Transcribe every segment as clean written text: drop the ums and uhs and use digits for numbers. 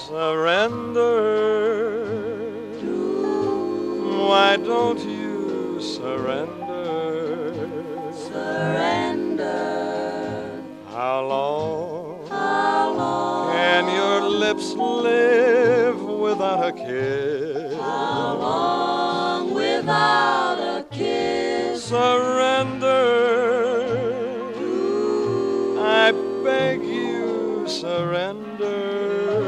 surrender. Why don't you surrender? Surrender. How long Can your lips live without a kiss? How long without a kiss? Surrender. I beg you, surrender.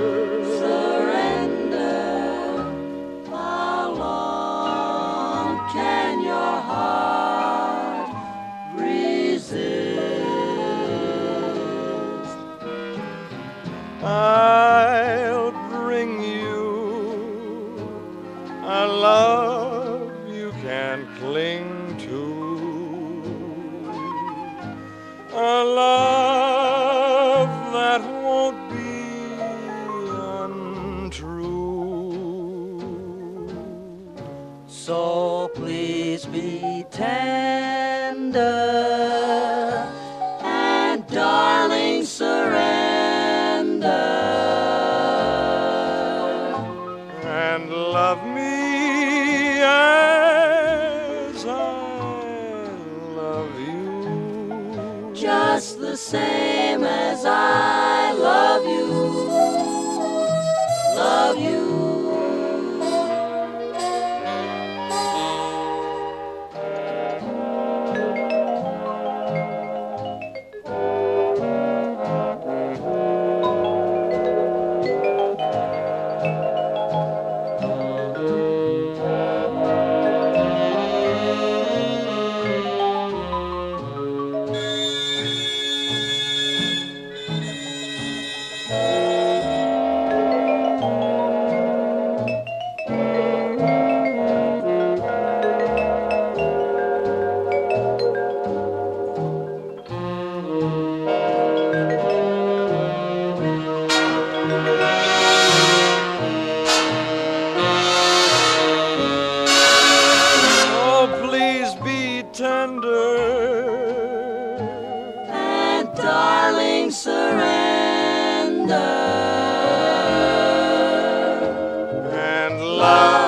Surrender. How long can your heart resist? I'll bring you a love you can cling to, a love that won't be untrue. So please be tender and darling surrender. And love me as I love you, Just the same as I love you. Love you. oh please be tender. And darling surrender. And love